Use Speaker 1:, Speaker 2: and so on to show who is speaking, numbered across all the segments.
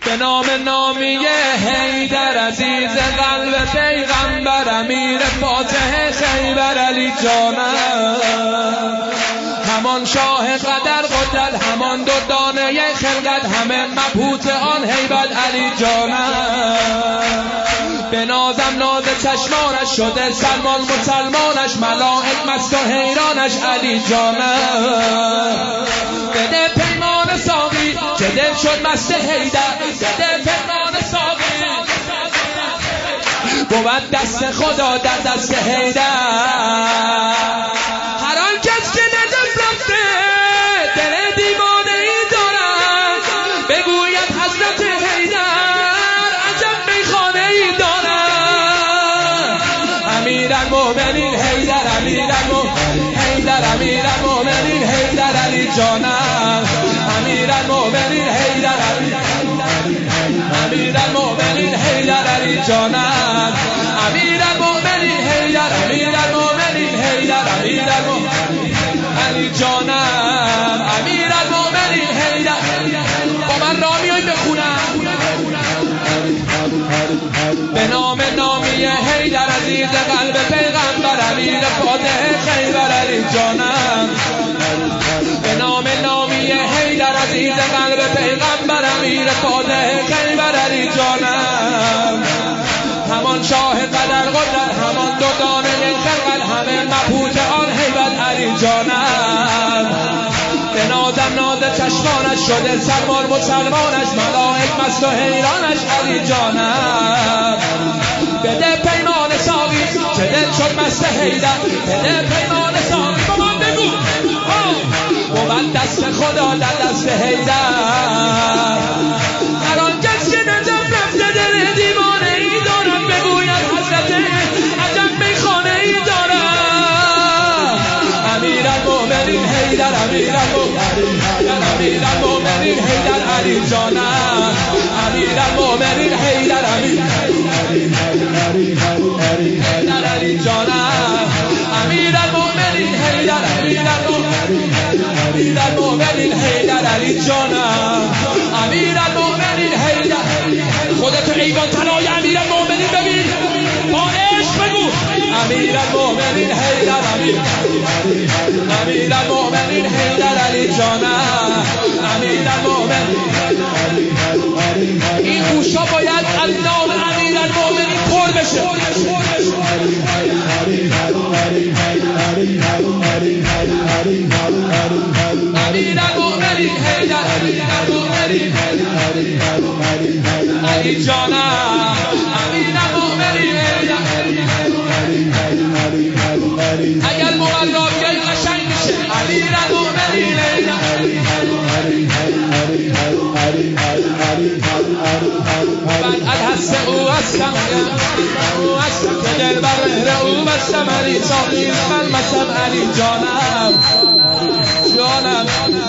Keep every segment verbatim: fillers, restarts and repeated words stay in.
Speaker 1: به نام نامی حیدر عزیز قلب پیغمبر امیر فاتح خیبر علی جانم، همان شاه قدر قدرت، همان دو دانه خلقت، همه مبهوت آن هیبت علی جانم. به نازم ناز چشمانش شده سلمان مسلمانش، ملائک مست و حیرانش علی جانم. بده پیمان ساقی که دل شد مست حیدر، بده پیمان ساقی بود دست خدا در دست حیدر. هر آن کس که نجف رفته دل دیوانه ای دارد، بگوید حضرت حیدر عجب میخانه ای دارد. امیر المؤمنین حیدر، امیر المؤمنین حیدر، امیر المؤمنین حیدر علی جانم. امیر المؤمنین حیدر، امیر المؤمنین حیدر علی جانم. امیر المؤمنین حیدر، امیر المؤمنین حیدر، امیر المؤمنین علی جانم. امیر المؤمنین حیدر. با من را میای بخونم. به نام نامی حیدر عزیز قلب پیغمبر امیر فاتح خیبر علی جانم. به نام نامی حیدر عزیز قلب پیغمبر امیر فاتح خیبر علی جانم، همان شاه قدر قدرت، همان دو دانه خلقت، همه مبهوت آن هیبت علی جانم. به نازم ناز چشمانش شده سلمان مسلمانش، ملائک مست و حیرانش علی جانم. بده پیمان ساقی که دل شد مست حیدر، بده پیمان ساقی با من بگو بود دست خدا در دست حیدر. هر آن کس که نجف رفته دل دیوانه ای دارد، بگوید حضرت عجب میخانه ای دارد. امیر المؤمنین حیدر، امیر المؤمنین حیدر، امیر المؤمنین حیدر علی جانم. امیر المؤمنین حیدر، امیر حیدر علی جانم. امیر المؤمنین حیدر، امیر المؤمنین امیر المؤمنین حیدر علی جانم. امیر المؤمنین حیدر. خودتو ایوان تنای امیر المؤمنین ببین، با عشق بگو امیر المؤمنین حیدر، امیر امیر المؤمنین حیدر علی جانم. امیر المؤمنین. این گوشا باید از نام امیر المؤمنین پر بشه. امیر المؤمنین حیدر، امیر المؤمنین علی جانم. امیر المؤمنین حیدر. اگر مولای قشنگ میشه امیر المؤمنین حیدر. من الحس او هستم، او هستم که دل بر مهر او بستم علی ساقی من مستم علی جانم. جانم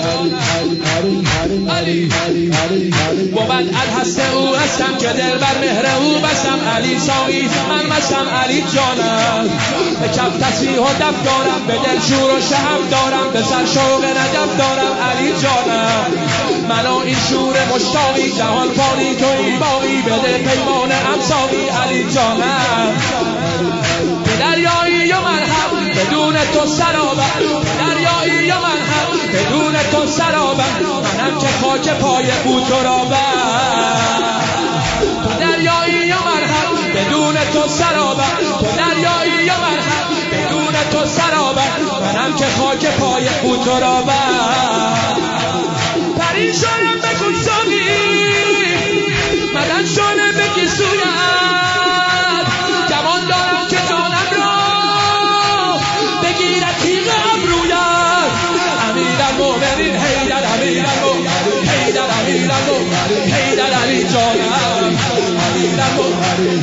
Speaker 1: علی بود الحس او هستم که دل بر مهر او بستم علی ساقی من مستم علی جانم. به کف تسبیح و دف دارم، به دل شور و شهب دارم، به سر شوق نجف دارم علی جانم. منو این شور مشتاقی جهان فانی تویی باقی، بده پیمان امساقی علی جانم. به دریایی و مرهم بدون تو سرابم، دریایی و مرهم بدون تو سرابم، منم که خاک پای بود تو رابم. تو دریایی و مرهم بدون تو سرابم، تو دریایی و مرهم بدون تو سرابم، منم که خاک پای بود تو رابم. پریشانم بکن ساقی مدن شانه بگی سویت، جوان دارم که جانم را بگیرد تیغ ابرویت. امیر المؤمنین حیدر، امیر المؤمنین حیدر، امیر المؤمنین حیدر علی جانم. امیر المؤمنین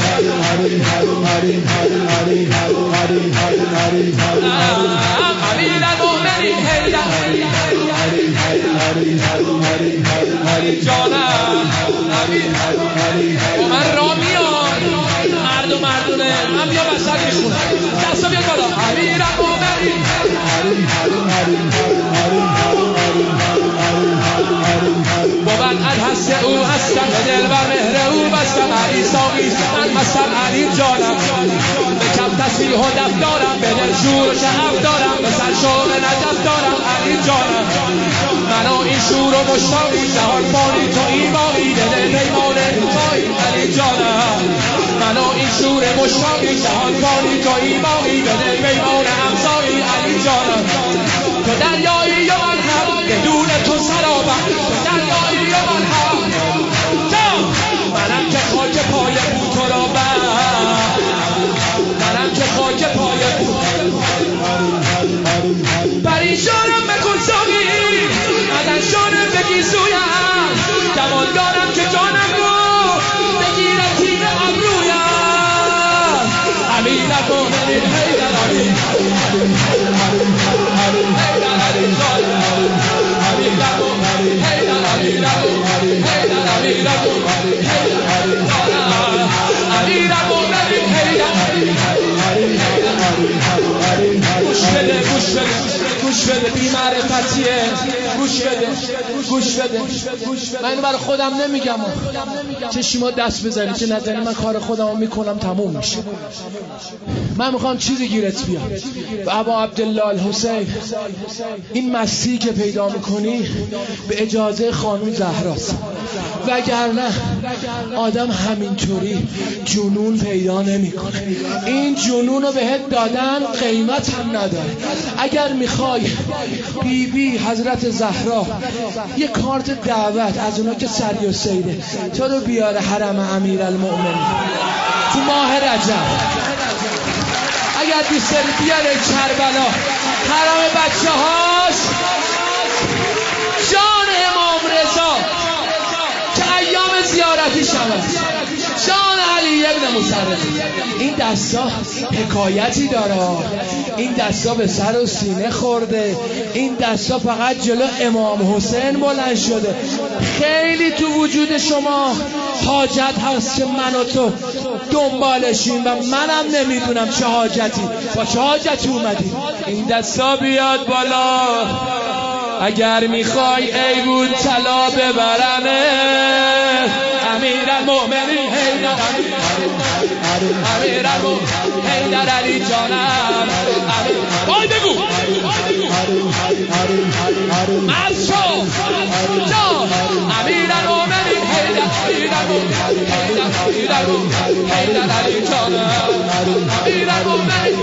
Speaker 1: امیر المؤمنین حیدر علی جانم. با من را میان مرد و مردونه، من بیا بسر میخونم دستا بیاد بالا. امیر المؤمنین بود الحس او هستم، بده بر مهر او بستم علی ساقی من مستم علی جانم به کف تسبیح و دف دارم به دل شور و شعف دارم به سر شوق نجف دارم علی جانم منو این شور و مشتاقی جهان فانی تو این باقی به دل پیمان توی علی جانم منو این شور مشتاقی جهان فانی تو این باقی به دل پیمان همسایی علی جانم تو دریایی و من هم بدون تو سرابم تو دریایی و من هم منم که خاک پای بود تو را بر منم که خاک پای بود پریشانم بکن ساقی ازشانم بگی سویم جوان دارم که جانم رو بگیرم تیر ابرویم امیر مومنین حیدر علی حیدر علی جانم امیر مومنین حیدر علی حیدر امیر مومنین حیدر علی جانم امیر مومنین حیدر گوش بده گوش بده گوش بده بی معرفتیه گوش بده گوش بده من اینو برای خودم نمیگم چشیما دست بزنی که نزنی من کار خودمو میکنم تموم میشه من میخوام چیزی گیرت بیاد و ابا عبدالله الحسین این مستی که پیدا میکنی به اجازه خانم زهراست وگرنه آدم همینطوری جنون پیدا نمیکنه این جنون رو بهت دادن قیمت هم نداره اگر میخوای بی بی حضرت زهرا یه کارت دعوت از اونا که سری و سیده تو رو بیاره حرم امیرالمؤمنین تو ماه رجب اگر دوست داری بیاره کربلا حرم بچه هاش جان امام رضا که ایام زیارتی شود جان علی ابن مصرف این دستا حکایتی داره این دستا به سر و سینه خورده این دستا فقط جلو امام حسین بلند شده خیلی تو وجود شما حاجت هست که من و تو دنبالشیم و منم نمیدونم چه حاجتی با چه حاجتی اومدی این دستا بیاد بالا اگر میخوای ای بود طلا ببرنه امیرالمؤمنین حیدر امیرالمؤمنین حیدر علی جانم آی بگو مرد شو جان امیرالمؤمنین حیدر امیرالمؤمنین حیدر علی جانم امیرالمؤمنین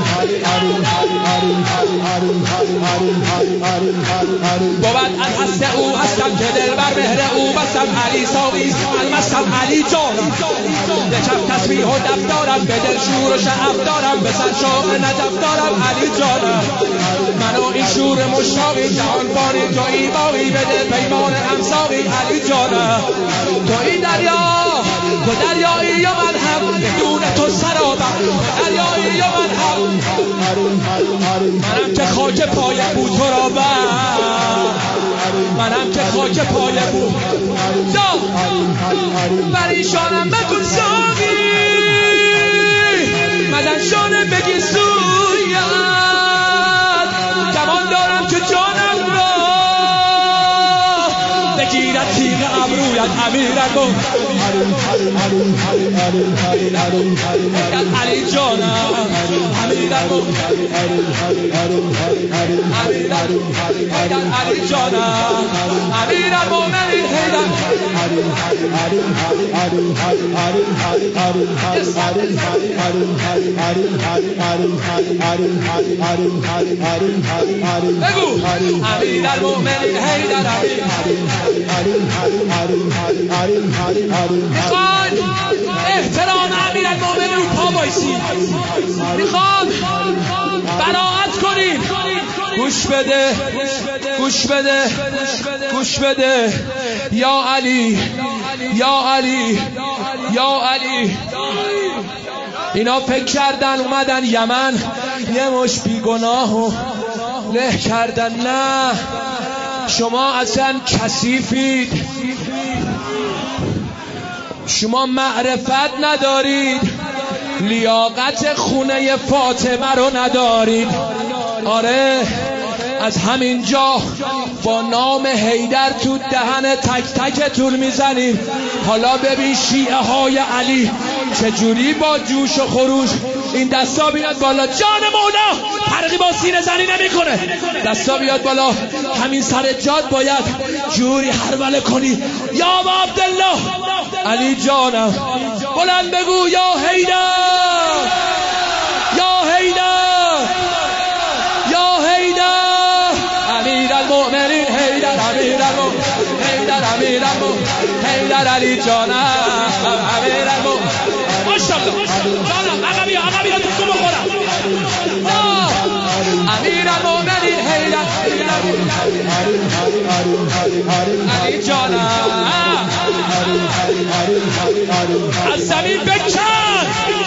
Speaker 1: بود از هست او هستم که دل بر مهر او بستم علی ساقی من مستم علی جانم به کف تسبیح و دف دارم به دل شور و شعف دارم به سر شوق نجف دارم علی جانم منو این شور مشتاقی جهان فانی تو ای باقی به دل پیمان همساقی علی جانم تو این دریا تو دریایی و من هم بدون تو سرابم دریایی و من هم منم که خاک پای بود تو را بر منم که خاک پای بود جا پریشانم بکن ساقی مزنشانه بگی سویت جوان دارم که جانم را بگیرد تیغ ابرویت امیرالمؤمنین علی جانم امیرالمؤمنین علی جانم امیرالمؤمنین حیدر بگو امیرالمؤمنین حیدر میخوان احترام امیرالمؤمنین رو پا بایسید میخوان براعت کنیم گوش بده گوش بده گوش بده یا علی یا علی یا علی اینا فکر کردن اومدن یمن یه مش بیگناه و له کردن نه شما اصلا کثیفید شما معرفت ندارید لیاقت خونه فاطمه رو ندارید آره از همین جا با نام حیدر تو دهن تک تکتون میزنیم. حالا ببین شیعه های علی چجوری با جوش و خروش این دستا بیاد بالا. جان مولا فرقی با سینه زنی نمی کنه. دستا بیاد بالا. همین سرجاد باید جوری حرمله کنی. یا ابا عبدالله علی جانم بلند بگو یا حیدر یا حیدر یا حیدر امیر المؤمنین حیدر امیر المؤمنین حیدر امیر المؤمنین حیدر علی جانم امیر المؤمنین. ماشاءالله جانم عقبی عقبی رو تو بخورم. امیر المؤمنین حیدر علی جانم از زمین بکن.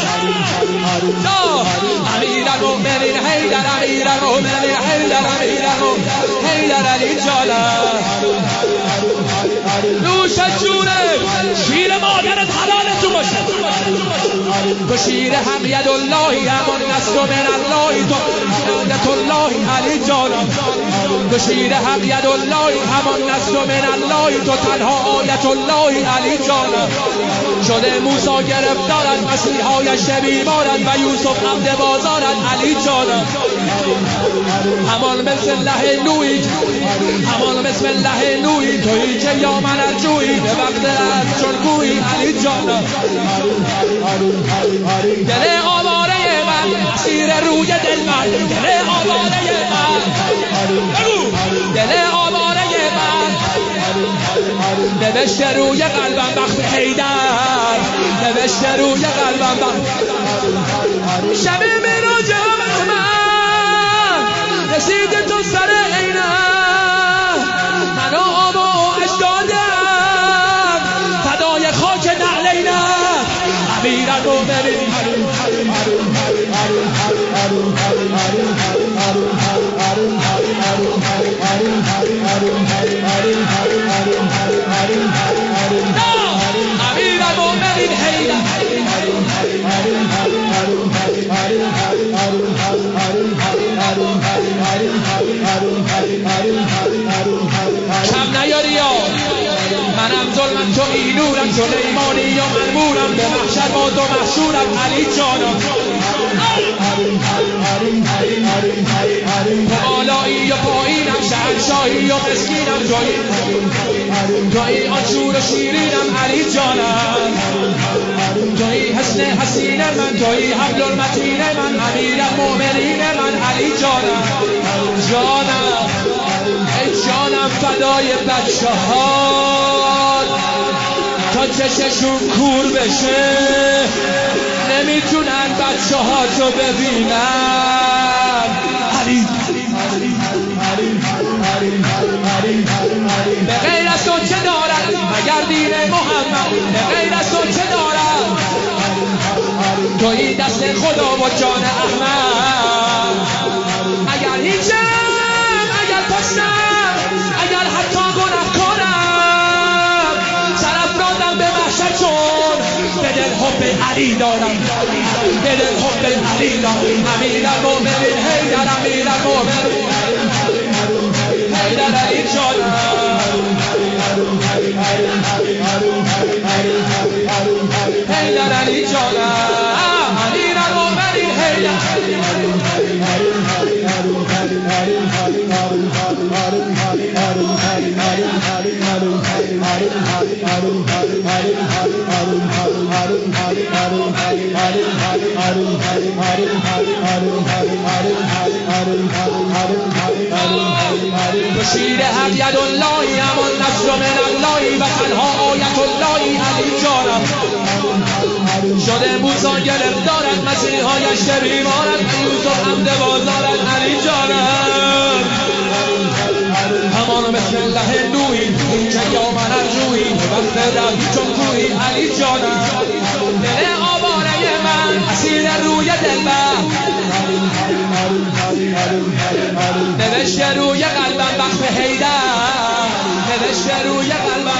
Speaker 1: امیر المؤمنین حیدر امیر المؤمنین حیدر امیر المؤمنین حیدر علی جانم نوش جونه شیر مادرت حلالتون باشه. تو شیر هم ید اللهی همان نست من اللهی تو ید اللهی علی جانم. تو شیر هم ید اللهی همان نست من اللهی تو تنها آیت اللهی علی جانم. شده موسی گرفتارد مسیحایش بیمارد و یوسف عبد بازارد علی جانم. همان بسم الله نوی همان بسم الله نوی تویی که یا من ارجویی به وقت از چون گویی علی جانم. دل آواره من اسیر روی دل من دل آواره من دل آواره من نوشته روی قلبم وقت حیدر نوشته روی قلبم وقت شب معراج احمد رسید تو سر عینم من و آبا و اجدادم فدای خاک نعلینم. امیر المؤمنین امیر المؤمنین حیدر کم نیاری یا منم ظلمم تو اینورم سلیمانی و منبورم به محشر با تو محشورم علی جانم. تو آلایی و پایینم شهنشاهی و مسکینم تویی تویی آنشور و شیرینم علی جانم. تویی حسن حسین من تویی حبل المتین من امیر المؤمنین من علی جانم. جانم ای جانم فدای بچه ها تا چششون کور بشه نمیتونن بچه ها تو ببینن. علی به غیر از تو چه دارد مگر دین محمد به غیر از تو چه دارد تویی دست خدا و جان احمد. اگر هیچم اگر پشتم اگر حتی گناه کنم سرافرازم به محشر چون به دل حب علی دارم به دل حب علی دارم. امیر المؤمنین حیدر امیر المؤمنین حیدر علی جانم حیدر علی جانم امیر المؤمنین حیدر تو شیر حق ید اللهی همان نصر من اللهی و تنها آیت اللهی علی جانم. شده موسی گرفتارد مسیحایش بیمارد و یوسف عبد بازارد علی جانم. همان بسم الله نوحی که یا من ارجویی وقت رفت چون کوهی علی جانم. دل آواره من اسیر روی دلبر نوشته روی قلبم وقت حیدر نوشته روی قلبم